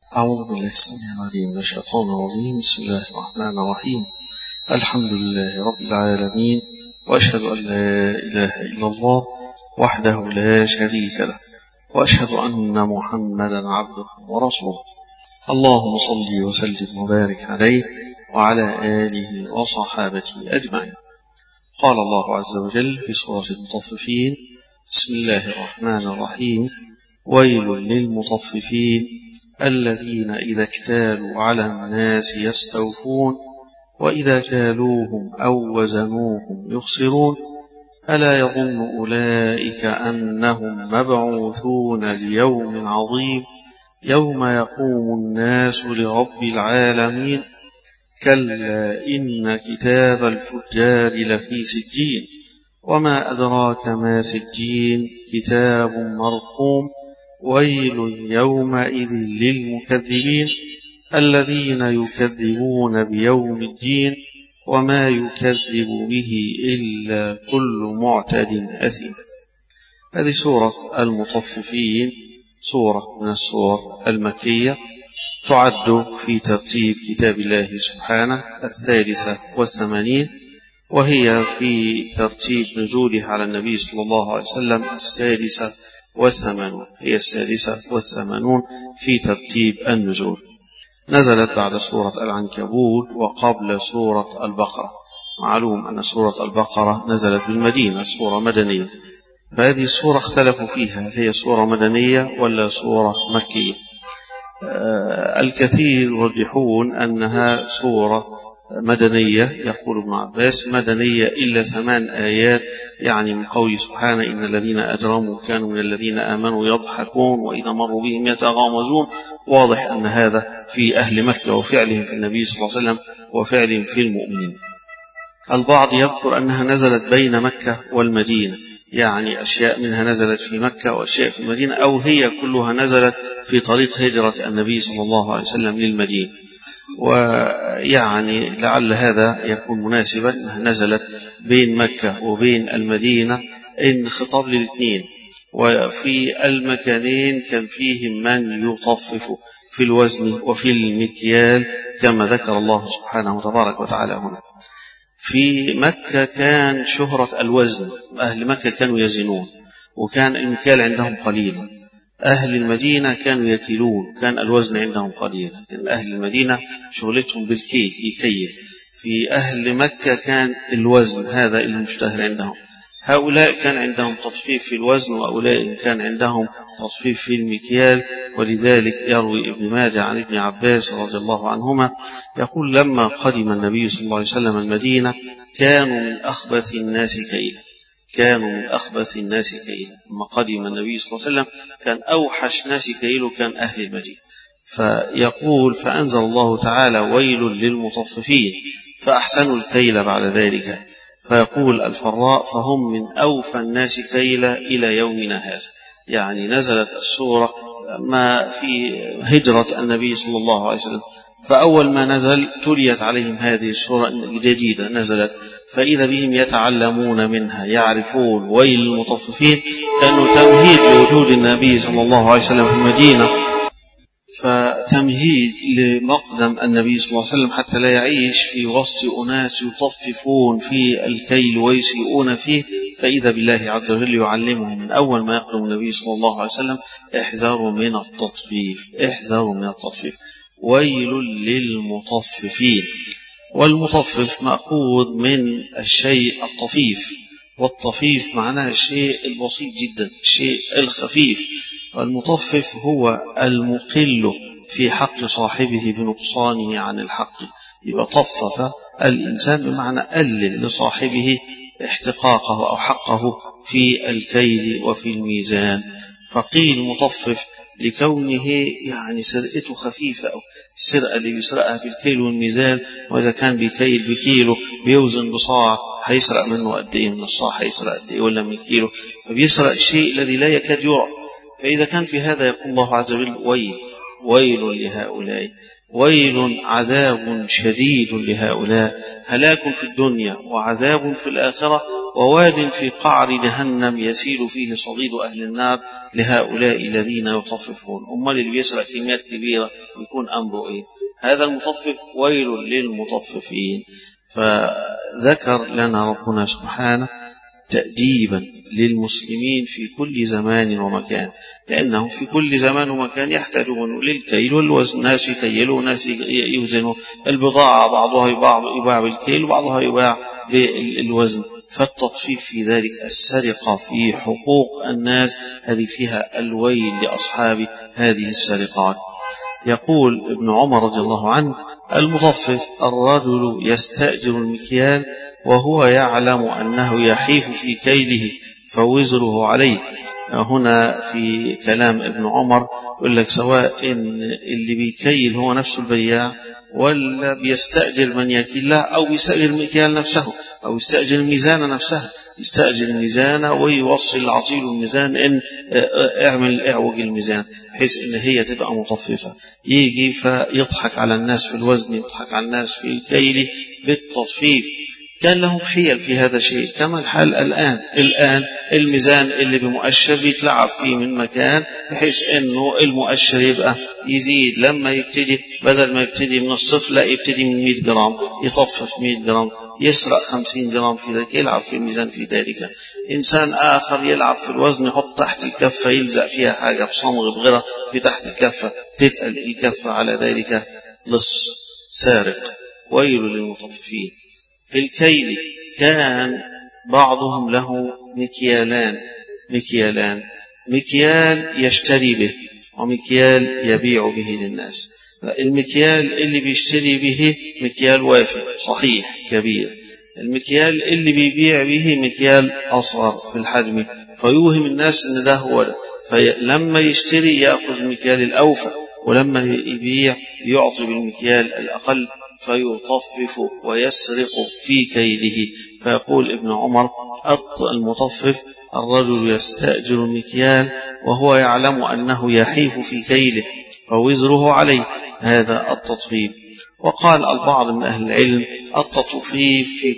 أعوذ بالله السميع العليم من الشيطان الرجيم. بسم الله الرحمن الرحيم. الحمد لله رب العالمين، وأشهد أن لا إله إلا الله وحده لا شريك له، وأشهد أن محمدا عبده ورسوله. اللهم صل وسلم وبارك عليه وعلى آله وصحابته أجمعين. قال الله عز وجل في سورة المطففين: بسم الله الرحمن الرحيم: ويل للمطففين الذين إذا اكتالوا على الناس يستوفون وإذا كالوهم أو وزنوهم يخسرون ألا يظن أولئك أنهم مبعوثون ليوم عظيم يوم يقوم الناس لرب العالمين كلا إن كتاب الفجار لفي سجين وما أدراك ما سجين كتاب مرقوم ويل يومئذ للمكذبين الذين يكذبون بيوم الدين وما يكذب به إلا كل معتد أثيم. هذه سورة المطففين، سورة من السور المكية، تعد في ترتيب كتاب الله سبحانه 83، وهي في ترتيب نزوله على النبي صلى الله عليه وسلم 86، هي 86 في ترتيب النزول. نزلت بعد سورة العنكبوت وقبل سورة البقرة. معلوم أن سورة البقرة نزلت بالمدينة، سورة مدنية، فهذه السورة اختلفوا فيها هي سورة مدنية ولا سورة مكية. الكثير يرجحون أنها سورة مدنية، يقول ابن عباس مدنية إلا 8 آيات، يعني من قوله سبحانه: إن الذين أجرموا كانوا من الذين آمنوا يضحكون وإذا مروا بهم يتغامزون. واضح أن هذا في أهل مكة وفعلهم في النبي صلى الله عليه وسلم وفعلهم في المؤمنين. البعض يذكر أنها نزلت بين مكة والمدينة، يعني أشياء منها نزلت في مكة وأشياء في المدينة، أو هي كلها نزلت في طريق هجرة النبي صلى الله عليه وسلم للمدينة. ويعني لعل هذا يكون مناسبا أنها نزلت بين مكة وبين المدينة، إن خطاب للاثنين، وفي المكانين كان فيهم من يطفف في الوزن وفي المكيال كما ذكر الله سبحانه وتبارك وتعالى هنا. في مكة كان شهرة الوزن، أهل مكة كانوا يزنون وكان المكيال عندهم قليلا. أهل المدينة كانوا يكيلون، كان الوزن عندهم قليلا. أهل المدينة شغلتهم بالكيل، يكيل. في أهل مكة كان الوزن هذا المشتهر عندهم. هؤلاء كان عندهم تطفيف في الوزن، وأولئك كان عندهم تطفيف في المكيال. ولذلك يروي ابن ماجه عن ابن عباس رضي الله عنهما يقول: لما قدم النبي صلى الله عليه وسلم المدينة كانوا من أخبث الناس كيلا، كانوا من أخبث الناس كيلا. لما قدم النبي صلى الله عليه وسلم كان أوحش ناس كيل كان أهل المدينة. فيقول: فأنزل الله تعالى: ويل للمطففين فأحسنوا الكيل بعد ذلك. فيقول الفراء: فهم من أوفى الناس كيلا إلى يومنا هذا. يعني نزلت السورة ما في هجرة النبي صلى الله عليه وسلم، فأول ما نزل تليت عليهم هذه السورة الجديدة نزلت، فإذا بهم يتعلمون منها يعرفون ويل للمطففين، كانوا تمهيد لوجود النبي صلى الله عليه وسلم في المدينة، فتمهيد لمقدم النبي صلى الله عليه وسلم حتى لا يعيش في وسط أناس يطففون في الكيل ويسيئون فيه. فإذا بالله عز وجل يعلمهم من أول ما يقدم النبي صلى الله عليه وسلم: احذروا من التطفيف، احذروا من التطفيف. ويل للمطففين. والمطفف مأخوذ من الشيء الطفيف، والطفيف معناه الشيء البسيط جدا، الشيء الخفيف. والمطفف هو المقل في حق صاحبه بنقصانه عن الحق. يبقى طفف الإنسان بمعنى قلل لصاحبه احتقاقه أو حقه في الكيل وفي الميزان. فقيل مطفف لكونه يعني سرقته خفيفة، أو السرقة اللي بيسرقها في الكيل والميزان، وإذا كان بيكيل بكيلو بيوزن بصاع، هيسرق منه قد إيه من الصاع، هيسرق قد إيه ولا من الكيلو، فبيسرق الشيء الذي لا يكاد يرى. فإذا كان في هذا يقول الله عز وجل: ويل لهؤلاء، ويل عذاب شديد لهؤلاء، هلاك في الدنيا وعذاب في الآخرة وواد في قعر جهنم يسيل فيه صديد أهل النار لهؤلاء الذين يطففون. أمال اللي بيسرق كميات كبيرة يكون أمره إيه؟ هذا المطفف ويل للمطففين. فذكر لنا ربنا سبحانه تأديبا للمسلمين في كل زمان ومكان، لأنهم في كل زمان ومكان يحتاجون للكيل والوزن، ناس يكيلوا وناس يوزنوا البضاعة، بعضها يباع بالكيل وبعضها يباع بالوزن. فالتطفيف في ذلك، السرقة في حقوق الناس، هذه فيها الويل لأصحاب هذه السرقات. يقول ابن عمر رضي الله عنه: المطفف الرجل يستأجر المكيال وهو يعلم أنه يحيف في كيله فوزره عليه. هنا في كلام ابن عمر يقول لك سواء إن اللي بيكيل هو نفس البياع ولا بيستأجر من يكيل له أو بيستأجر المكيال نفسه أو يستأجر الميزان نفسها، يستأجر الميزان ويوصل العطيل الميزان إن اعوج الميزان بحيث إن هي تبقى مطففة، يجي فيضحك على الناس في الوزن، يضحك على الناس في الكيل بالتطفيف. كان لهم حيل في هذا الشيء كما الحال الآن الميزان اللي بمؤشر بيتلعب فيه من مكان بحيث انه المؤشر يبقى يزيد، لما يبتدي بدل ما يبتدي من الصفر لا يبتدي من 100 جرام، يطفف 100 جرام، يسرق 50 جرام في ذلك، يلعب في الميزان في ذلك. إنسان آخر يلعب في الوزن، يحط تحت الكفة يلزق فيها حاجة بصمغ بغيرة في تحت الكفة، تتقل الكفة على ذلك لص سارق. ويل للمطففين. في الكيل كان بعضهم له مكيالان، مكيال يشتري به ومكيال يبيع به للناس. المكيال اللي بيشتري به مكيال وافي صحيح كبير، المكيال اللي بيبيع به مكيال أصغر في الحجم فيوهم الناس ان ده هو ده، فلما يشتري يأخذ المكيال الأوفى ولما يبيع يعطي بالمكيال الأقل فيطفف ويسرق في كيله. فيقول ابن عمر: المطفف الرجل يستأجر المكيال وهو يعلم أنه يحيف في كيله فوزره عليه، هذا التطفيف. وقال البعض من أهل العلم: التطفيف في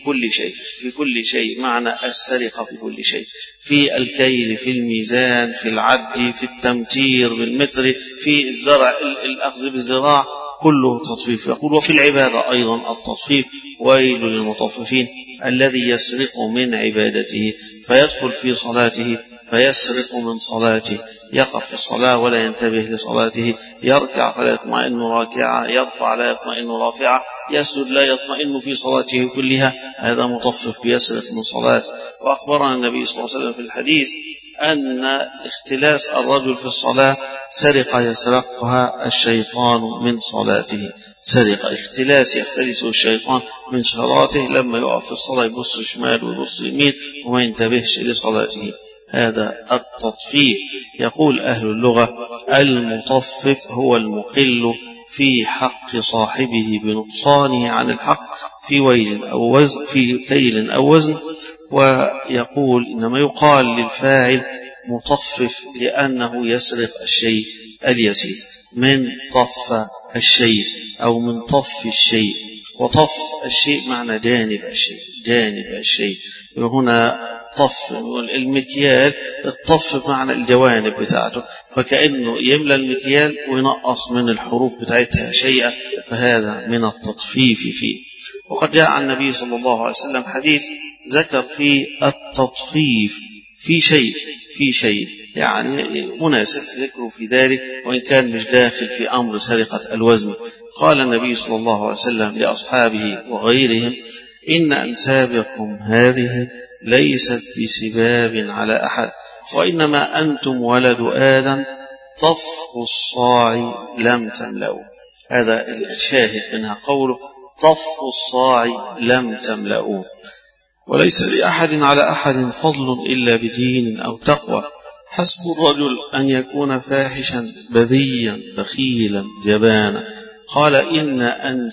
كل شيء، معنى السرقة في كل شيء، في الكيل، في الميزان، في العد، في التمتير بالمتر، في الزرع، الأخذ بالزراع، كله تطفيف. يقول: وفي العبادة أيضا التطفيف. ويل للمطففين الذي يسرق من عبادته فيدخل في صلاته فيسرق من صلاته، يقف في الصلاة ولا ينتبه لصلاته، يركع فلا يطمئن راكعا، يرفع لا يطمئن رافعا، يسجد لا يطمئن في صلاته كلها، هذا مطفف بيسرق من صلاته. وأخبرنا النبي صلى الله عليه وسلم في الحديث أن اختلاس الرجل في الصلاة سرقة يسرقها الشيطان من صلاته، سرقة اختلاس يختلسه الشيطان من صلاته، لما يقف في الصلاة يبص شمال ويبص يمين وما ينتبهش لصلاته، هذا التطفيف. يقول أهل اللغة: المطفف هو المقل في حق صاحبه بنقصانه عن الحق في ويل أو وزن، في كيل أو وزن. ويقول إنما يقال للفاعل مطفف لأنه يسرق الشيء اليسير، من طف الشيء أو من طف الشيء، وطف الشيء معنى جانب الشيء. هنا طف المكيال، الطف معنى الجوانب بتاعته، فكأنه يملى المكيال وينقص من الحروف بتاعتها شيئا، فهذا من التطفيف فيه. وقد جاء عن النبي صلى الله عليه وسلم حديث ذكر في التطفيف في شيء يعني مناسب ذكره في ذلك، وإن كان مش داخل في أمر سرقة الوزن. قال النبي صلى الله عليه وسلم لأصحابه وغيرهم: إن أنسابكم هذه ليست بسباب على أحد، وإنما أنتم ولد آدم، طف الصاع لم تملأوا. هذا الشاهد منها قوله: طف الصاع لم تملأوا. وليس لأحد على أحد فضل إلا بدين أو تقوى. حسب الرجل أن يكون فاحشا بذيا بخيلا جبانا. قال: إن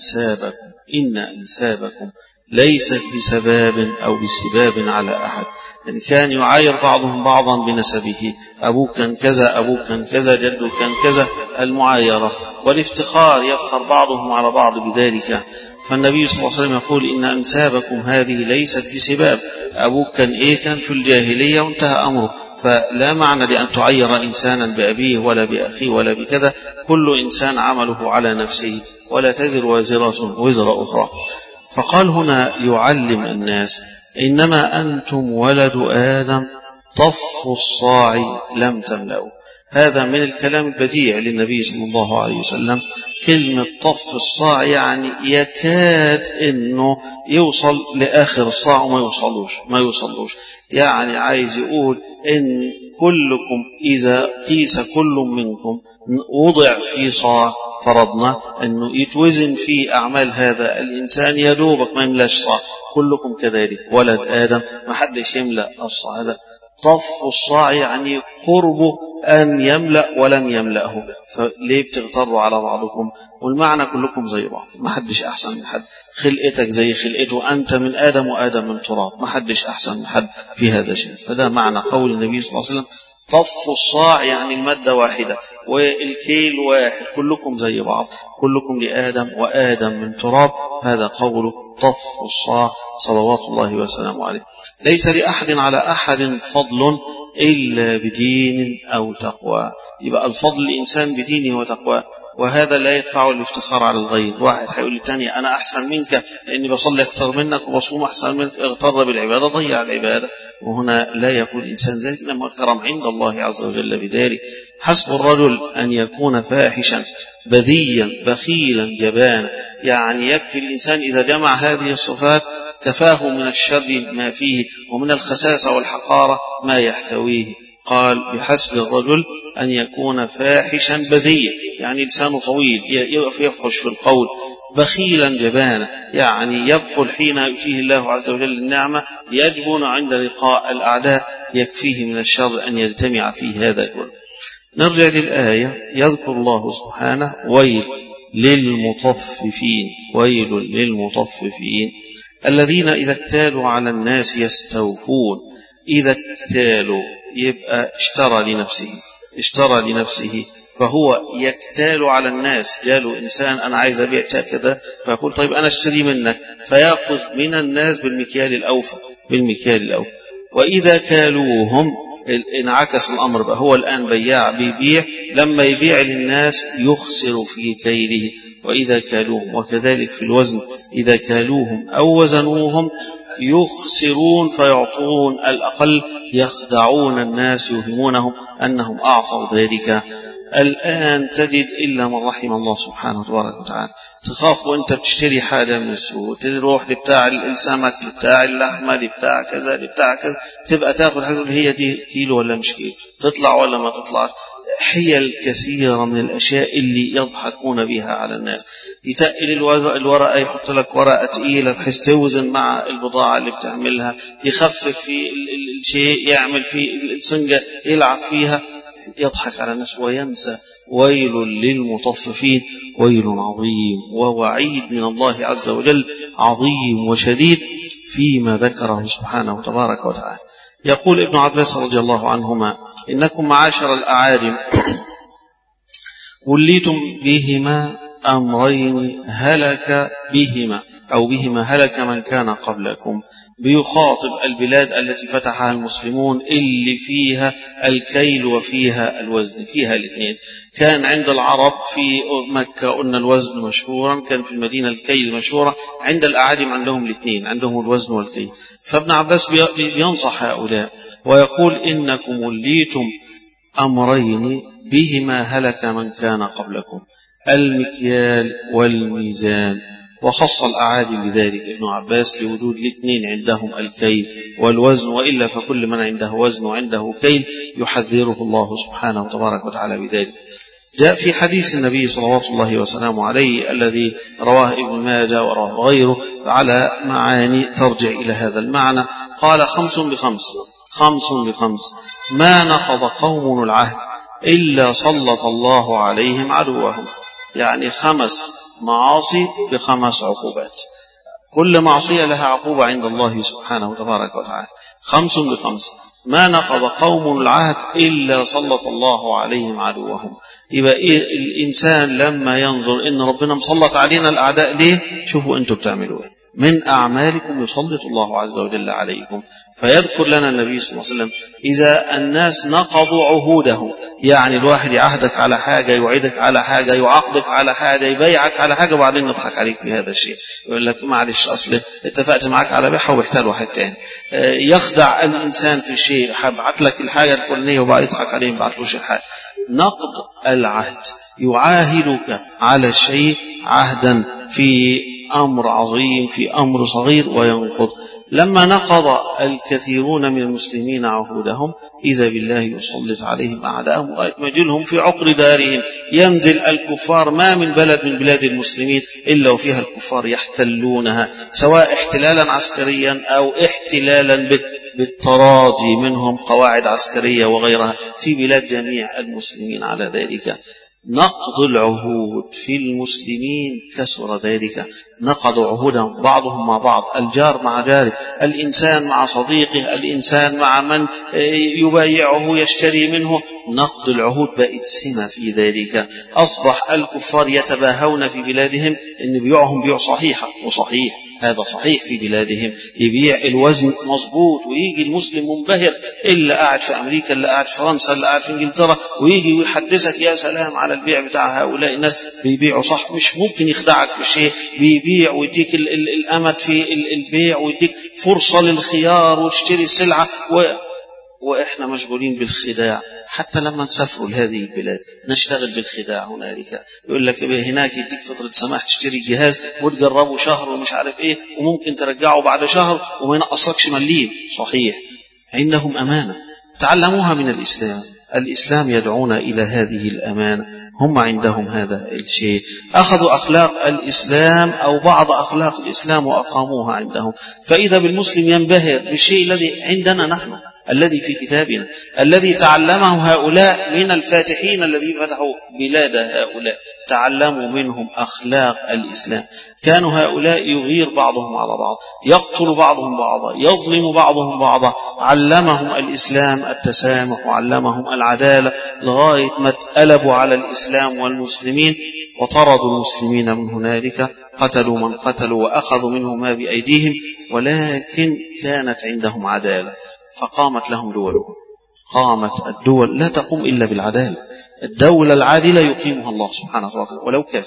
أنسابكم ليست بسباب أو بسباب على أحد، يعني كان يعاير بعضهم بعضا بنسبه، أبوك كان كذا، أبوك كان كذا، جدك كان كذا، المعايرة والافتخار، يفخر بعضهم على بعض بذلك. فالنبي صلى الله عليه وسلم يقول إن أنسابكم هذه ليست بسباب، أبوك كان إيه كان في الجاهلية وانتهى أمره، فلا معنى لأن تعير إنسانا بأبيه ولا بأخيه ولا بكذا، كل إنسان عمله على نفسه ولا تزر وازرة وزر أخرى. فقال هنا يعلم الناس إنما أنتم ولد آدم طف الصاع لم تملأوا. هذا من الكلام البديع للنبي صلى الله عليه وسلم. كلمة طف الصاع يعني يكاد إنه يوصل لآخر الصاع وما يوصلوش. يعني عايز يقول إن كلكم إذا قيس كل منكم وضع في صاع، فرضنا أنه يتوزن في أعمال هذا الإنسان يدوبك ما يملاش صاع، كلكم كذلك ولد آدم ما حدش يملأ الصاع. هذا طف الصاع يعني قربه أن يملأ ولم يملأه، فليه بتغتروا على بعضكم؟ والمعنى كلكم زي بعض، ما حدش أحسن من حد، خلقتك زي خلقته، أنت من آدم وآدم من تراب، ما حدش أحسن من حد في هذا الشيء. فده معنى قول النبي صلى الله عليه وسلم طف الصاع يعني المادة واحدة والكيل واحد، كلكم زي بعض، كلكم لآدم وآدم من تراب. هذا قوله طف الصاع صلوات الله وسلامه عليه. ليس لأحد على أحد فضل إلا بدين أو تقوى. يبقى الفضل الإنسان بدينه وتقوى، وهذا لا يدفع الافتخار على الغير. واحد هيقول للتاني أنا أحسن منك لأني بصلي أكثر منك وبصوم أحسن منك، اغتر بالعبادة ضيع العبادة. وهنا لا يكون الإنسان ذلك، لما الكرم عند الله عز وجل بذلك. حسب الرجل أن يكون فاحشا بذيا بخيلا جبانا، يعني يكفي الإنسان إذا جمع هذه الصفات كفاه من الشر ما فيه ومن الخساسة والحقارة ما يحتويه. قال بحسب الرجل أن يكون فاحشا بذيا، يعني لسانه طويل يفحش في القول، بخيلا جبانا يعني يبخل حين يؤتيه الله عز وجل النعمة، يجبن عند لقاء الأعداء، يكفيه من الشر أن يجتمع فيه هذا الكل. نرجع للآية. يذكر الله سبحانه ويل للمطففين، ويل للمطففين الذين إذا اكتالوا على الناس يستوفون. إذا اكتالوا يبقى اشترى لنفسه فهو يكتال على الناس. جاله إنسان أنا عايز أبيع كذا، فيقول طيب أنا اشتري منك، فيأخذ من الناس بالمكيال الأوفى. وإذا كالوهم انعكس الأمر بقى، هو الآن بياع بيبيع، لما يبيع للناس يخسر في كيله. وإذا كالوهم، وكذلك في الوزن إذا كالوهم أو وزنوهم يخسرون فيعطون الأقل، يخدعون الناس يوهمونهم أنهم أعطوا ذلك. الآن تجد إلا من رحم الله سبحانه وتبارك وتعالى، تخاف وانت بتشتري حاجة من السوق، تروح لبتاع السمك لبتاع اللحمة لبتاع كذا لبتاع كذا، تبقى تاخذ حاجة هي دي كيلو ولا مش كيلو، تطلع ولا ما تطلعش. حيل كثيرة من الأشياء اللي يضحكون بها على الناس. يتقل الورقة، يحط لك ورقة تقيلة بحيث توزن مع البضاعة اللي بتعملها، يخفف في الشيء، يعمل في السنجة يلعب فيها، يضحك على الناس وينسى. ويل للمطففين، ويل عظيم ووعيد من الله عز وجل عظيم وشديد فيما ذكره سبحانه وتبارك وتعالى. يقول ابن عباس رضي الله عنهما إنكم معاشر الأعاجم وليتم بهما أمرين هلك بهما أو بهما هلك من كان قبلكم. بيخاطب البلاد التي فتحها المسلمون اللي فيها الكيل وفيها الوزن، فيها الاثنين. كان عند العرب في مكة قلنا الوزن مشهورا، كان في المدينة الكيل مشهورا، عند الأعاجم عندهم الاثنين، عندهم الوزن والكيل. فابن عباس بينصح هؤلاء ويقول إنكم وليتم أمرين بهما هلك من كان قبلكم، المكيال والميزان. وخص الأعاجم بذلك ابن عباس لوجود الاثنين عندهم الكيل والوزن، وإلا فكل من عنده وزن وعنده كيل يحذره الله سبحانه وتبارك وتعالى بذلك. جاء في حديث النبي صلوات الله وسلامه عليه الذي رواه ابن ماجه ورواه غيره على معاني ترجع إلى هذا المعنى. قال 5 بخمس ما نقض قوم العهد إلا سلط الله عليهم عدوهم. يعني 5 معاصي ب5 عقوبات، كل معصية لها عقوبة عند الله سبحانه وتبارك وتعالى. 5 بخمس ما نقض قوم العهد إلا سلط الله عليهم عدوهم. يبقى إيه الإنسان لما ينظر إن ربنا مسلط علينا الأعداء ليه؟ شوفوا أنتم بتعملوا إيه. من أعمالكم يسلط الله عز وجل عليكم. فيذكر لنا النبي صلى الله عليه وسلم إذا الناس نقضوا عهودهم، يعني الواحد يعهدك على حاجة، يوعدك على حاجة، يعاقدك على حاجة، يبايعك على حاجة، وبعدين يضحك عليك في هذا الشيء، يقول لك معلش أصل اتفقت معك على بيعها وبحتاج واحد تاني. يخدع الإنسان في شيء، هبعت لك الحاجة الفلانية وبعد يضحك عليه ما بعتلوش الحاجة. نقض العهد، يعاهدك على الشيء عهدا في أمر عظيم في أمر صغير وينقض. لما نقض الكثيرون من المسلمين عهودهم إذا بالله يسلط عليهم أعداءهم ويمجلهم في عقر دارهم. ينزل الكفار، ما من بلد من بلاد المسلمين إلا وفيها الكفار يحتلونها، سواء احتلالا عسكريا أو احتلالا بالتراضي منهم، قواعد عسكرية وغيرها في بلاد جميع المسلمين على ذلك. نقض العهود في المسلمين كسر ذلك. نقضوا عهودهم بعضهم مع بعض، الجار مع جاره، الإنسان مع صديقه، الإنسان مع من يبايعه يشتري منه. نقض العهود بقت سمة في ذلك. أصبح الكفار يتباهون في بلادهم إن بيعهم بيع صحيحة وصحيح، هذا صحيح في بلادهم، يبيع الوزن مظبوط، ويجي المسلم منبهر، اللي قاعد في أمريكا، اللي قاعد في فرنسا، اللي قاعد في إنجلترا، ويجي ويحدثك يا سلام على البيع بتاع هؤلاء الناس، بيبيعوا صح، مش ممكن يخدعك في شيء، بيبيع ويديك الأمد في البيع، ويديك فرصة للخيار وتشتري السلعة. وإحنا مشغولين بالخداع. حتى لما نسافروا لهذه البلاد نشتغل بالخداع هنالك. يقول لك هناك يديك فترة سماح تشتري جهاز وتجربه شهر ومش عارف إيه، وممكن ترجعه بعد شهر وما ينقصكش مليم. صحيح، عندهم أمانة تعلموها من الإسلام. الإسلام يدعونا إلى هذه الأمانة، هم عندهم هذا الشيء. أخذوا أخلاق الإسلام أو بعض أخلاق الإسلام وأقاموها عندهم. فإذا بالمسلم ينبهر بالشيء الذي عندنا نحن، الذي في كتابنا، الذي تعلمه هؤلاء من الفاتحين الذين فتحوا بلاد هؤلاء، تعلموا منهم أخلاق الإسلام. كانوا هؤلاء يغير بعضهم على بعض، يقتل بعضهم بعضا، يظلم بعضهم بعضا. علمهم الإسلام التسامح وعلمهم العدالة، لغاية ما اتقلبوا على الإسلام والمسلمين وطردوا المسلمين من هنالك، قتلوا من قتلوا وأخذوا منهم ما بأيديهم. ولكن كانت عندهم عدالة، فقامت لهم دولهم. قامت الدول لا تقوم إلا بالعدالة. الدولة العادلة يقيمها الله سبحانه وتعالى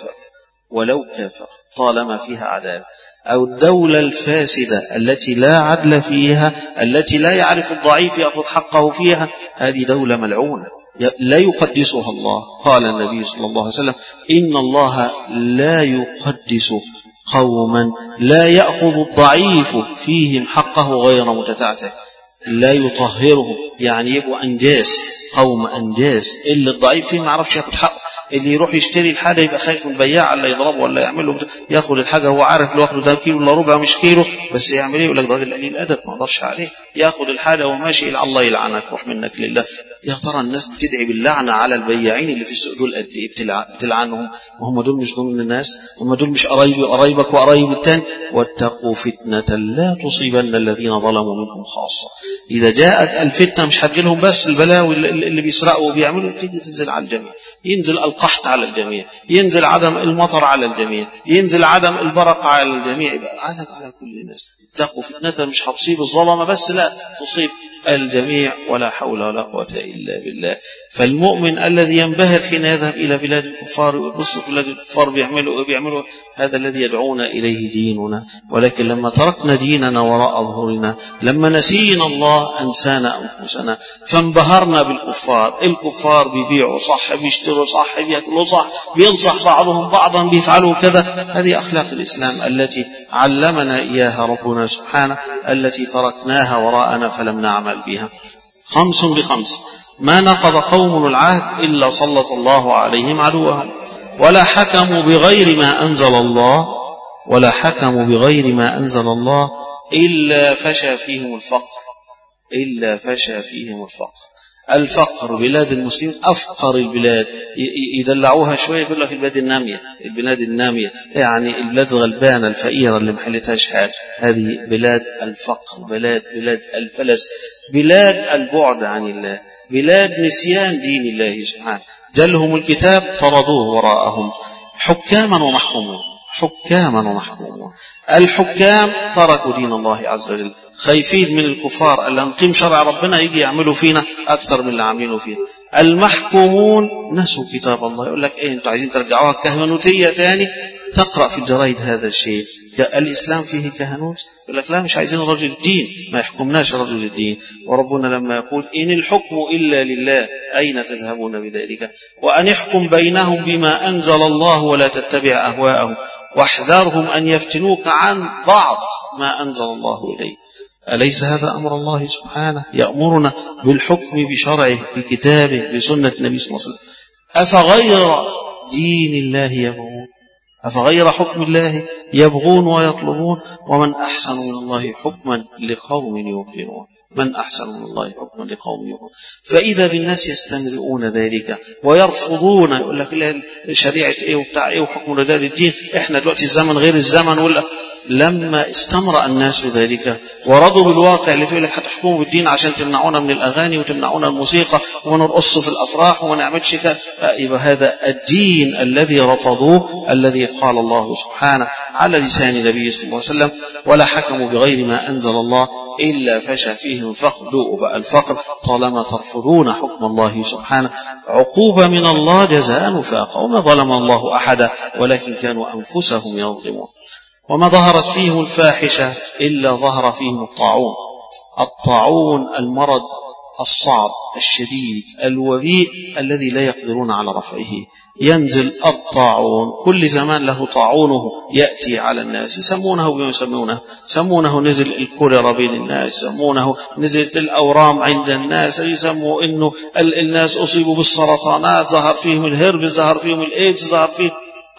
ولو كافر طالما فيها عدالة. أو الدولة الفاسدة التي لا عدل فيها، التي لا يعرف الضعيف يأخذ حقه فيها، هذه دولة ملعونة لا يقدسها الله. قال النبي صلى الله عليه وسلم: إن الله لا يقدس قوما لا يأخذ الضعيف فيهم حقه غير متتعتع، لا يطهرهم، يعني يبقوا أنجاس، قوم أنجاس، اللي الضعيف فيه ما عرفش ياخد حقه. اللي يروح يشتري الحاجة يبقى خايف من البياع اللي يضربه ولا يعمله، ياخد الحاجة هو عارف لو ياخد ده كيلو ولا ربع مش كيلو، بس يعمل ايه؟ يقول لك ده راجل قليل الأدب ما اقدرش عليه. ياخد الحاجة وماشي إلى الله يلعنك روح منك لله. يا ترى الناس بتدعي باللعنة على البياعين اللي في السوق دول قد ايه بتلعنهم؟ وهم دول مش ضمن الناس، هم دول مش قرايبي وقرايبك وقرايب التاني. واتقوا فتنة لا تصيبن الذين ظلموا منكم خاصة. إذا جاءت الفتنة مش هتجيلهم بس البلاوي اللي بيسرقوا وبيعملوا، تيجي تنزل على الجميع، ينزل القحط على الجميع، ينزل عدم المطر على الجميع، ينزل عدم البركة على الجميع، يبقى على كل الناس. اتقوا فتنة مش هتصيب الظلمة بس، لا تصيب الجميع، ولا حول ولا قوة إلا بالله. فالمؤمن الذي ينبهر حين يذهب إلى بلاد الكفار ويبص في بلاد الكفار بيعملوا هذا الذي يدعونا إليه ديننا. ولكن لما تركنا ديننا وراء ظهورنا، لما نسينا الله، أنسانا أنفسنا، فانبهرنا بالكفار. الكفار بيبيعوا صح، بيشتروا صح، بيأكلوا صح، بينصح بعضهم بعضا، بيفعلوا كذا. هذه أخلاق الإسلام التي علمنا إياها ربنا سبحانه، التي تركناها وراءنا فلم نعمل بها. 5 ب5: ما نقض قوم العهد إلا سلط الله عليهم عدوهم، ولا حكموا بغير ما أنزل الله إلا فشى فيهم الفقر. الفقر. بلاد المسلمين أفقر البلاد، يدلعوها شوية يقول لك البلاد النامية، البلاد النامية يعني البلاد الغلبانة الفقيرة اللي محلتهاش حاجة. هذه بلاد الفقر، بلاد الفلس، بلاد البعد عن الله، بلاد نسيان دين الله سبحانه. جلهم الكتاب طردوه وراءهم حكاما ومحكومون، حكاما ومحكومون. الحكام تركوا دين الله عز وجل، خايفين من الكفار ألا نقيم شرع ربنا يجي يعملوا فينا أكثر من اللي عاملينه فينا. المحكومون نسوا كتاب الله، يقول لك إيه أنتوا عايزين ترجعوها كهنوتية تاني؟ تقرأ في الجرايد هذا الشيء، الإسلام فيه كهنوت؟ يقول لك لا، مش عايزين رجل الدين، ما يحكمناش رجل الدين. وربنا لما يقول إن الحكم إلا لله أين تذهبون بذلك؟ وأن يحكم بينهم بما أنزل الله ولا تتبع أهواءهم واحذرهم أن يفتنوك عن بعض ما أنزل الله إليه. أليس هذا أمر الله سبحانه؟ يأمرنا بالحكم بشرعه بكتابه بسنة النبي صلى الله عليه وسلم. أفغير دين الله يبغون، أفغير حكم الله يبغون ويطلبون؟ ومن أحسن من الله حكما لقوم يوقنون، من أحسن من الله حكما لقوم يوقنون. فإذا بالناس يستمرئون ذلك ويرفضون، يقول لك لا شريعة إيه وبتاع إيه وحكم رجال الدين، إحنا دلوقتي الزمن غير الزمن. ولا لما استمرأ الناس ذلك ورضوا بالواقع اللي فيه لك هتحكموا بالدين عشان تمنعونا من الأغاني وتمنعونا الموسيقى ونرقص في الأفراح وما نعملش كده، يبقى هذا الدين الذي رفضوه الذي قال الله سبحانه على لسان النبي صلى الله عليه وسلم ولا حكموا بغير ما أنزل الله إلا فشى فيهم الفقر. دوء بقى الفقر طالما ترفضون حكم الله سبحانه، عقوبة من الله جزاء وفاقا. وما ظلم الله أحدا ولكن كانوا أنفسهم يظلمون. وما ظهرت فيهم الفاحشة إلا ظهر فيهم الطاعون. الطاعون المرض الصعب الشديد الوبيء الذي لا يقدرون على رفعه. ينزل الطاعون، كل زمان له طاعونه يأتي على الناس، يسمونه بما يسمونه، سمونه نزل الكوليرا بين الناس، سمونه نزلت الأورام عند الناس، يسموا إنه الناس أصيبوا بالسرطانات، ظهر فيهم الهربس، ظهر فيهم الإيدز، ظهر فيهم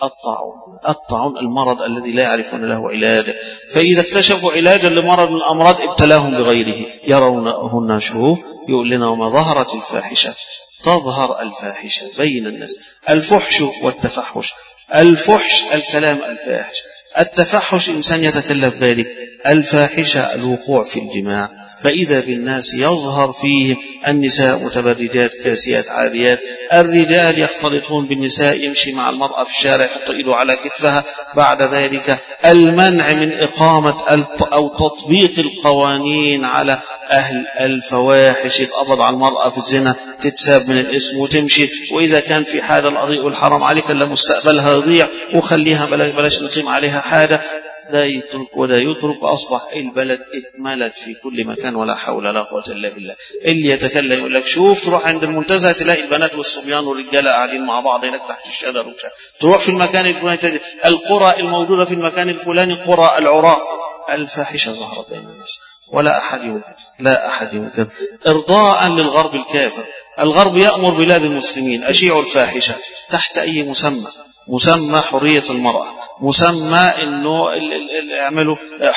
الطاعون المرض الذي لا يعرفون له علاج. فإذا اكتشفوا علاجا لمرض من الأمراض ابتلاهم بغيره. يرونهن شوف يقول لنا وما ظهرت الفاحشة، تظهر الفاحشة بين الناس، الفحش والتفحش. الفحش الكلام الفاحش، التفحش إنسان يتكلف ذلك، الفاحشة الوقوع في الجماع. فإذا بالناس يظهر فيهم النساء متبرجات كاسيات عاريات، الرجال يختلطون بالنساء، يمشي مع المرأة في الشارع يحط إيده على كتفها. بعد ذلك المنع من إقامة أو تطبيق القوانين على أهل الفواحش، يتقبض على المرأة في الزنا، تتساب من الاسم وتمشي، وإذا كان في حاجة الأضيء والحرام عليك إلا مستقبلها يضيع، وخليها بلاش نقيم عليها حاجة. لا يترك ولا يترك، أصبح البلد اتملت في كل مكان ولا حول ولا قوة إلا بالله. اللي يتكلم يقول لك شوف، تروح عند المنتزه تلاقي البنات والصبيان والرجالة قاعدين مع بعض هناك تحت الشجر ومش، تروح في المكان الفلاني تجد القرى الموجودة في المكان الفلاني قرى العراء. الفاحشة ظهرت بين الناس ولا أحد ينكر، لا أحد ينكر، إرضاء للغرب الكافر. الغرب يأمر بلاد المسلمين أشيعوا الفاحشة تحت أي مسمى، مسمى حرية المرأة، مسمى انه يعملوا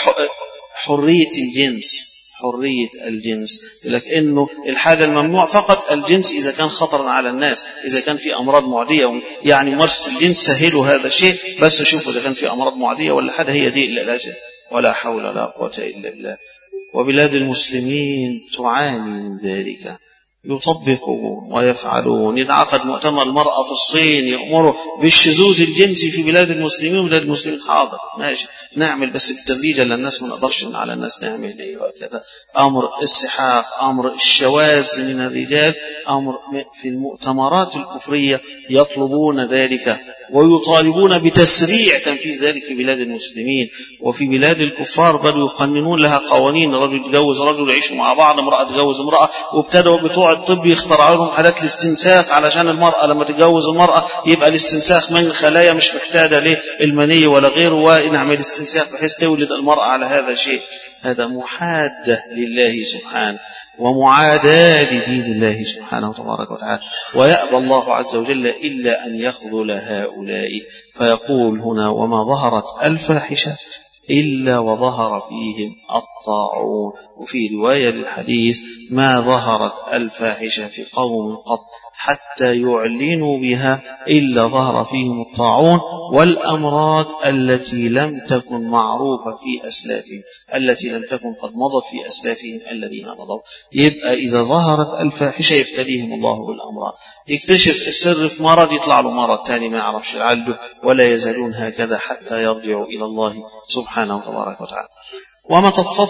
حرية الجنس، حرية الجنس، لك انه الحاجة الممنوع فقط الجنس اذا كان خطرا على الناس، اذا كان في امراض معدية، يعني ممارسة الجنس سهلوا هذا الشيء، بس شوفوا اذا كان في امراض معدية ولا حاجة، هي دي العلاج، ولا حول ولا قوة الا بالله. وبلاد المسلمين تعاني من ذلك، يطبقون ويفعلون. ينعقد مؤتمر المرأة في الصين يأمروا بالشذوذ الجنسي في بلاد المسلمين، بلاد المسلمين حاضر ماشي نعمل، بس بالتدريج لأن الناس ما نقدرش من على الناس نعمل ايه وكذا. أمر السحاق، أمر الشواذ من الرجال، أمر في المؤتمرات الكفرية يطلبون ذلك ويطالبون بتسريع تنفيذ ذلك في بلاد المسلمين. وفي بلاد الكفار بدوا يقننون لها قوانين، رجل يتجوز رجل يعيشوا مع بعض، امرأة تتجوز امرأة، وابتدوا بتوع الطب يخترعوا لهم حالات الاستنساخ علشان المرأة لما تتجوز المرأة يبقى الاستنساخ من خلايا مش محتاجة للمني ولا غيره، ونعمل استنساخ بحيث تولد المرأة على هذا الشيء. هذا محادة لله سبحانه ومعاداة لدين الله سبحانه وتبارك وتعالى. ويأبى الله عز وجل إلا أن يخذل هؤلاء، فيقول هنا وما ظهرت الفاحشة إلا وظهر فيهم الطاعون. وفي رواية للحديث ما ظهرت الفاحشة في قوم قط حتى يعلنوا بها إلا ظهر فيهم الطاعون والأمراض التي لم تكن معروفة في أسلافهم، التي لم تكن قد مضت في أسلافهم الذين مضوا. يبقى إذا ظهرت الفاحشة يبتليهم الله بالأمراض، يكتشف السر في مرض يطلع له مرض تاني ما يعرفش العلة، ولا يزالون هكذا حتى يرجعوا إلى الله سبحانه وتبارك وتعالى. وما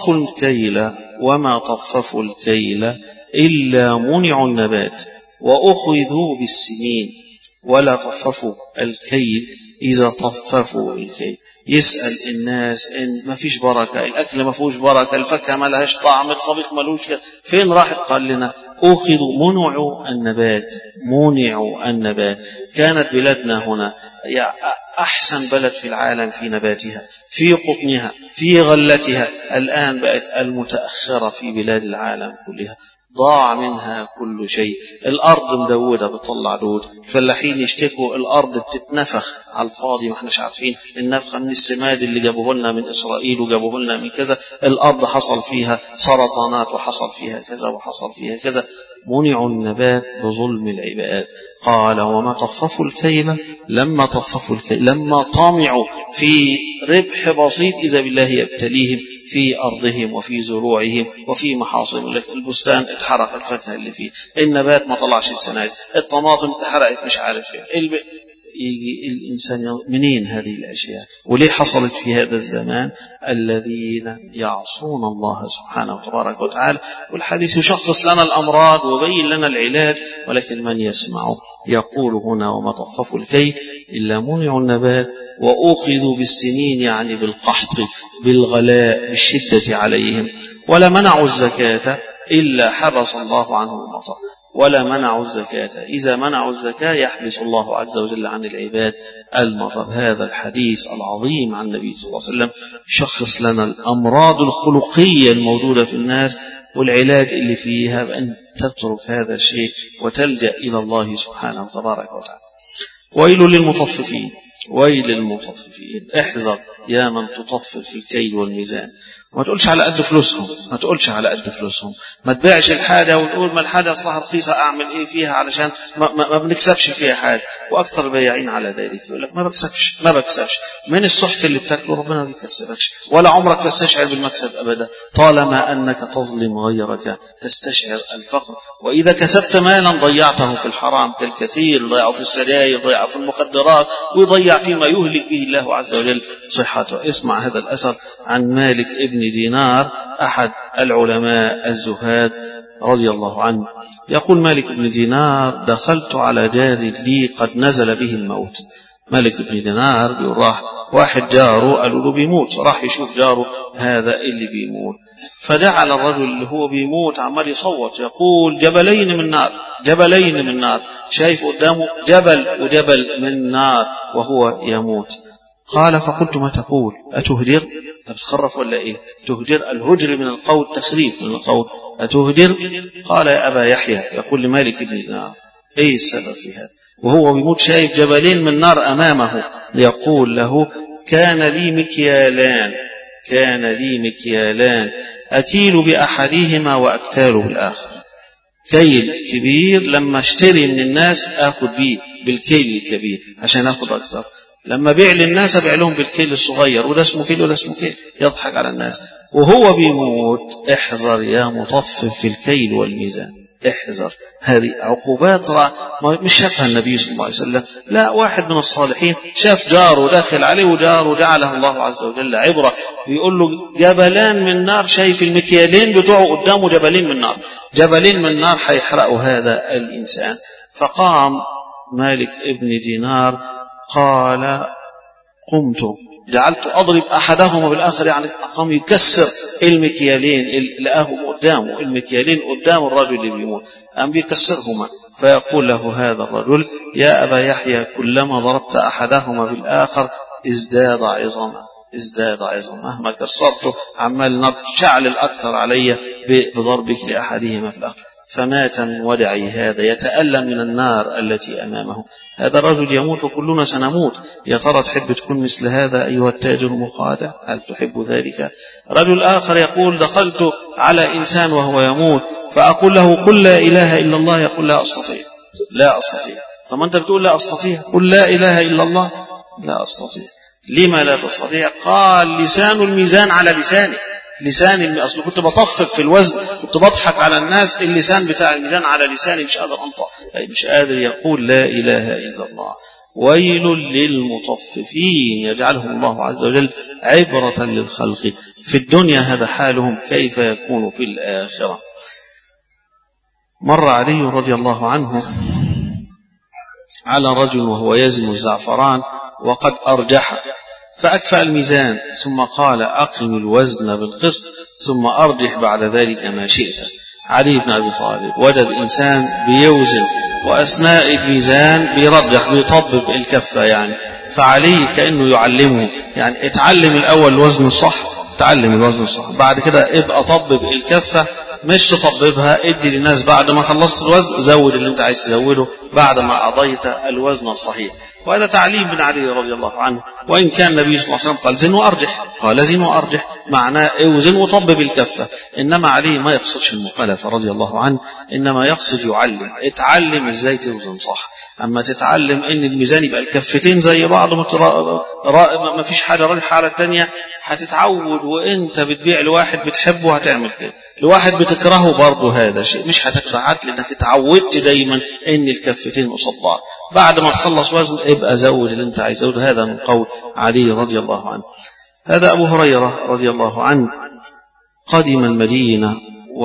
طففوا الكيل إلا منعوا النبات وأخذوا بالسنين. ولا طففوا الكيل إذا طففوا الكيل. يسأل الناس إن ما فيش بركة، الأكل ما فيهوش بركة، الفاكهة ما لهاش طعم، الطبيخ ما لهوش، فين راحت؟ قال لنا أخذوا منعوا النبات. كانت بلادنا هنا أحسن بلد في العالم في نباتها، في قطنها، في غلتها. الآن بقت المتأخرة في بلاد العالم كلها، ضاع منها كل شيء. الأرض مدودة بتطلع دود، الفلاحين يشتكوا الأرض بتتنفخ على الفاضي، ما احناش عارفين النفخة من السماد اللي جابوه لنا من إسرائيل وجابوه لنا من كذا. الأرض حصل فيها سرطانات وحصل فيها كذا وحصل فيها كذا. منعوا النبات بظلم العباد. قال وما طففوا الكيل لما طمعوا في ربح بسيط إذا بالله يبتليهم في أرضهم وفي زروعهم وفي محاصنهم. البستان اتحرق الفاكهة اللي فيه، النبات ما طلعش السنة، الطماطم اتحرقت مش عارف يجي الإنسان منين هذه الأشياء؟ وليه حصلت في هذا الزمان؟ الذين يعصون الله سبحانه وتبارك وتعالى. والحديث يشخص لنا الأمراض ويبين لنا العلاج، ولكن من يسمع يقول هنا وما طففوا الكيل إلا منعوا النبات وأخذوا بالسنين، يعني بالقحط بالغلاء بالشدة عليهم. ولا منعوا الزكاة إلا حبس الله عنهم المطر. ولا منعوا الزكاة، إذا منعوا الزكاة يحبس الله عز وجل عن العباد المطر. هذا الحديث العظيم عن النبي صلى الله عليه وسلم يشخص لنا الأمراض الخلقية الموجودة في الناس والعلاج اللي فيها، بأن تترك هذا الشيء وتلجأ إلى الله سبحانه وتبارك وتعالى. ويل للمطففين، ويل للمطففين. احذر يا من تطفف في الكيل والميزان. ما تقولش على قد فلوسهم، ما تبيعش الحاجة وتقول ما الحاجة أصلها رخيصة أعمل إيه فيها علشان ما بنكسبش فيها حاجة. وأكثر البياعين على ذلك يقول لك ما بكسبش من السحت اللي بتاكله، ربنا ما بيكسبكش ولا عمرك تستشعر بالمكسب أبدا، طالما أنك تظلم غيرك تستشعر الفقر. وإذا كسبت مالا ضيعته في الحرام كالكثير، ضيعه في السجاير، ضيعه في المخدرات، ويضيع فيما يهلك به الله عز وجل صحته. اسمع هذا الأثر عن مالك ابن دينار أحد العلماء الزهاد رضي الله عنه. يقول مالك ابن دينار دخلت على جار لي قد نزل به الموت. مالك ابن دينار راح واحد جاره قالوا له بيموت، راح يشوف جاره هذا اللي بيموت، فجعل الرجل اللي هو بيموت عمال يصوت يقول جبلين من نار، شايف قدامه جبل وجبل من نار وهو يموت. قال فقلت ما تقول؟ أتهدر؟ بتخرف ولا إيه؟ تهدر، الهجر من القول، تخريف من القول، أتهدر؟ قال يا أبا يحيى، يقول لمالك بن دينار إيه السبب في هذا وهو بيموت شايف جبلين من نار أمامه؟ يقول له كان لي مكيالان أكيل بأحدهما وأكتال بالآخر. كيل كبير لما اشتري من الناس أخذ بيه بالكيل الكبير عشان أخذ أكثر، لما بيع للناس بيع لهم بالكيل الصغير، وده اسمه كيل وده اسمه كيل، يضحك على الناس وهو بيموت. احذر يا مطفف في الكيل والميزان، احذر. هذه عقوبات مش شافها النبي صلى الله عليه وسلم، لا، واحد من الصالحين شاف جاره داخل عليه وجاره جعله الله عز وجل عبرة، بيقول له جبلان من نار، شايف المكيالين بتوعه قدامه جبلين من نار هيحرقوا هذا الإنسان. فقام مالك ابن دينار قال قمت جعلت أضرب أحدهما بالآخر، يعني قام يكسر المكيالين لقاهم قدامه، المكيالين قدام الرجل اللي بيموت، قام بيكسرهما. فيقول له هذا الرجل يا أبا يحيى كلما ضربت أحدهما بالآخر ازداد عظما، مهما كسرته عمال نشعل الأكثر علي بضربك لأحدهما في الآخر. فمات من ودعه هذا يتألم من النار التي أمامه. هذا الرجل يموت وكلنا سنموت، يا ترى تحب تكون مثل هذا أيها التاجر المخادع؟ هل تحب ذلك؟ رجل آخر يقول دخلت على إنسان وهو يموت فأقول له قل لا إله إلا الله، يقول لا أستطيع لا أستطيع. طب أنت بتقول لا أستطيع، قل لا إله إلا الله. لا أستطيع. لما لا تستطيع؟ قال لسان الميزان على لساني، لساني أصلا كنت بطفف في الوزن، كنت بضحك على الناس، اللسان بتاع الميزان على لساني مش قادر أنطق، مش قادر يقول لا إله إلا الله. ويل للمطففين يجعلهم الله عز وجل عبرة للخلق في الدنيا، هذا حالهم، كيف يكون في الآخرة. مر علي رضي الله عنه على رجل وهو يزن الزعفران وقد أرجح فأكفأ الميزان، ثم قال أقم الوزن بالقسط ثم أرجح بعد ذلك ما شئت. علي بن أبي طالب وجد إنسان بيوزن وأثناء الميزان بيرجح بيطبب الكفة يعني، فعلي كأنه يعلمه يعني اتعلم الأول الوزن الصح، تعلم الوزن الصح، بعد كده ابقى طبب الكفة، مش تطببها، ادي للناس بعد ما خلصت الوزن زود اللي انت عايز تزوده بعد ما قضيت الوزن الصحيح. وهذا تعليم من علي رضي الله عنه. وإن كان النبي صلى الله عليه وسلم قال زن وأرجح، قال زن وأرجح معناه اوزن وطبب الكفة، إنما علي ما يقصدش المخالفة رضي الله عنه، إنما يقصد يعلم، اتعلم ازاي توزن صح. أما تتعلم إن الميزان يبقى الكفتين زي بعض ما فيش حاجة رايحة على التانية، هتتعود وإنت بتبيع لواحد بتحبه هتعمل كده، لواحد بتكرهه برضه هذا شيء مش هتكره، لأنك اتعودت دايما إن الكفتين قصاد بعض. بعد ما تخلص وزن ابقى زود اللي انت عايز زود. هذا من قول علي رضي الله عنه. هذا أبو هريرة رضي الله عنه قدم المدينة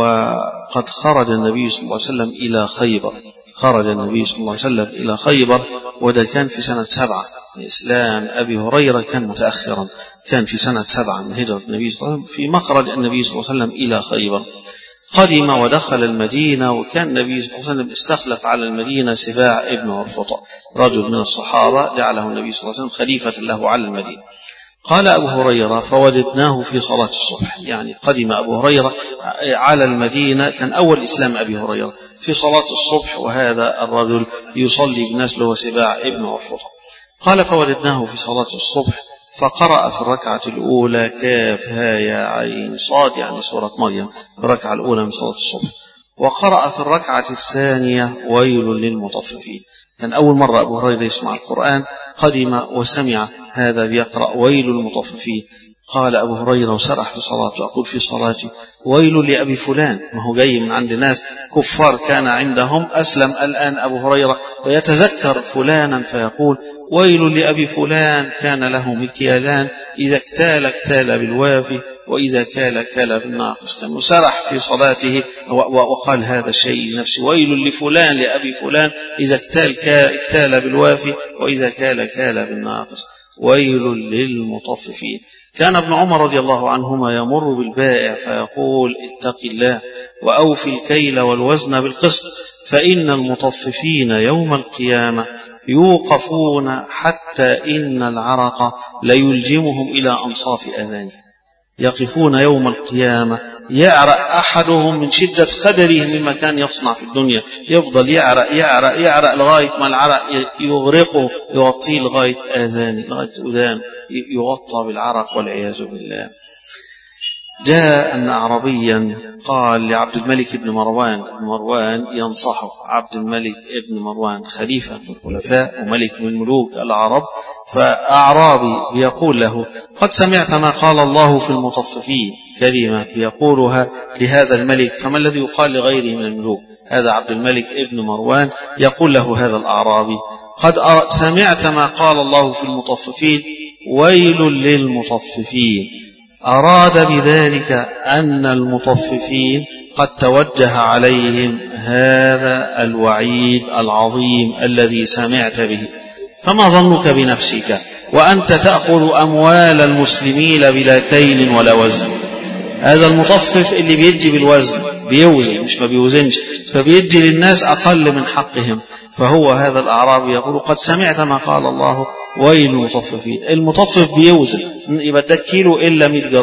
وقد خرج النبي صلى الله عليه وسلم إلى خيبر، خرج النبي صلى الله عليه وسلم إلى خيبر، وده كان في سنة 7. إسلام أبي هريرة كان متأخرا، كان في سنة 7 من هجرة النبي صلى الله عليه وسلم، في مخرج النبي صلى الله عليه وسلم إلى خيبر. قدم ودخل المدينة، وكان النبي صلى الله عليه وسلم استخلف على المدينة سباع ابن ورفطة، رجل من الصحابة جعله النبي صلى الله عليه وسلم خليفة له على المدينة. قال أبو هريرة فوجدناه في صلاة الصبح، يعني قدم أبو هريرة على المدينة، كان أول إسلام أبي هريرة في صلاة الصبح، وهذا الرجل يصلي بالناس له سباع ابن ورفطة. قال فوجدناه في صلاة الصبح فقرأ في الركعة الأولى كاف ها يا عين صاد، يعني سورة مريم في الركعة الأولى من صلاة الصبح، وقرأ في الركعة الثانية ويل للمطففين. كان أول مرة أبو هريرة يسمع القرآن، قدم وسمع هذا بيقرأ ويل للمطففين. قال أبو هريرة وسرح في صلاته، أقول في صلاتي ويل لأبي فلان، ما هو جاي من عند ناس كفار كان عندهم، أسلم الآن أبو هريرة ويتذكر فلانا فيقول ويل لأبي فلان كان له مكيالان، إذا اكتال اكتال بالوافي وإذا كال كال بالناقص. كان سرح في صلاته وقال هذا الشيء لنفسه، ويل لفلان لأبي فلان إذا اكتال بالوافي وإذا كال كال بالناقص، ويل للمطففين. كان ابن عمر رضي الله عنهما يمر بالبائع فيقول اتق الله وأوفي الكيل والوزن بالقسط، فإن المطففين يوم القيامة يوقفون حتى إن العرق ليلجمهم إلى أنصاف آذانهم. يقفون يوم القيامة يعرق أحدهم من شدة خدره مما كان يصنع في الدنيا، يفضل يعرق يعرق يعرق لغاية ما العرق يغرقه يغطيه لغاية آذانه، لغاية أذان يغطى بالعرق والعياذ بالله. جاء أن أعرابيا قال لعبد الملك بن مروان ينصحه، عبد الملك بن مروان خليفة من الخلفاء وملك من ملوك العرب، فأعرابي بيقول له قد سمعت ما قال الله في المطففين، كلمة بيقولها لهذا الملك، فما الذي يقال لغيره من الملوك؟ هذا عبد الملك بن مروان يقول له هذا الأعرابي قد سمعت ما قال الله في المطففين ويل للمطففين. أراد بذلك أن المطففين قد توجه عليهم هذا الوعيد العظيم الذي سمعت به، فما ظنك بنفسك وأنت تأخذ أموال المسلمين بلا كيل ولا وزن؟ هذا المطفف اللي بيدي بالوزن، بيوزن مش ما بيوزنش، فبيدي للناس أقل من حقهم، فهو هذا الأعرابي يقول قد سمعت ما قال الله ويل المطففين. المطفف بيوزن، يبقى ده كيلو إلا 100 جرام،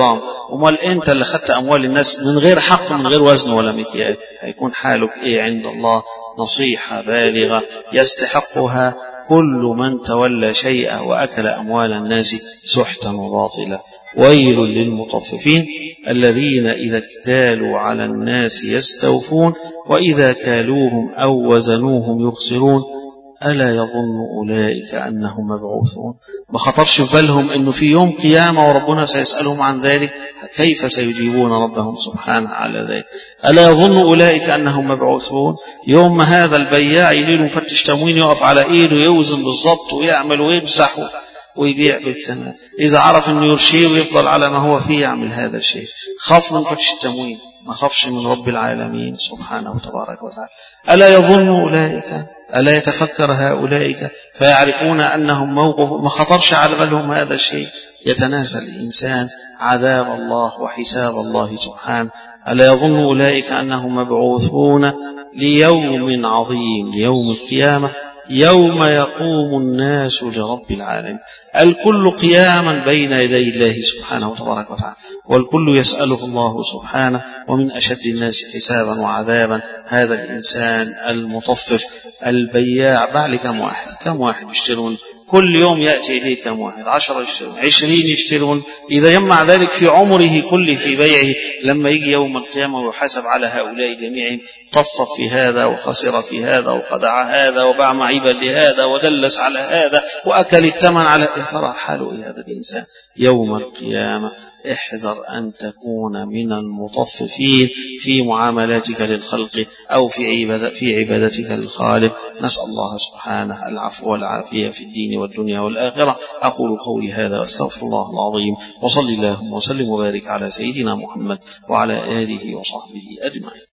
امال انت اللي خدت اموال الناس من غير حق من غير وزن ولا مكيال هيكون حالك ايه عند الله؟ نصيحة بالغة يستحقها كل من تولى شيئا وأكل أموال الناس سحتا وباطلا. ويل للمطففين الذين إذا اكتالوا على الناس يستوفون وإذا كالوهم أو وزنوهم يخسرون ألا يظن أولئك أنهم مبعوثون؟ ما خطرش في بالهم أنه في يوم قيامة وربنا سيسألهم عن ذلك؟ كيف سيجيبون ربهم سبحانه على ذلك؟ ألا يظن أولئك أنهم مبعوثون؟ يوم ما هذا البياع يجي له مفتش تموين يقف على إيده يوزن بالضبط ويعمل ويمسح ويبيع بالتمام، إذا عرف أنه يرشيه ويفضل على ما هو فيه يعمل هذا الشيء. خاف من مفتش التموين، ما خافش من رب العالمين سبحانه وتبارك وتعالى. ألا يظن أولئك، ألا يتفكر هؤلاء فيعرفون أنهم موقف؟ ما خطرش على بالهم هذا الشيء. يتناسى الإنسان عذاب الله وحساب الله سبحانه. ألا يظن أولئك أنهم مبعوثون ليوم عظيم، ليوم القيامة، يوم يقوم الناس لرب العالمين. الكل قياما بين يدي الله سبحانه وتبارك وتعالى، والكل يسأله الله سبحانه. ومن أشد الناس حسابا وعذابا هذا الإنسان المطفف البياع. باع لي كم واحد يشترون كل يوم؟ يأتي إليه كم واحد؟ 10 يشترون، 20 يشترون. إذا يجمع ذلك في عمره كله في بيعه، لما يجي يوم القيامة ويحاسب على هؤلاء جميعهم، طفف في هذا وخسر في هذا وخدع هذا وباع معيبا لهذا ودلس على هذا وأكل الثمن على، يا ترى حاله إيه هذا الإنسان يوم القيامة؟ احذر أن تكون من المطففين في معاملاتك للخلق أو في عبادتك للخالق. نسأل الله سبحانه العفو والعافية في الدين والدنيا والآخرة. أقول قولي هذا واستغفر الله العظيم، وصلي اللهم وسلم وبارك على سيدنا محمد وعلى آله وصحبه أجمعين.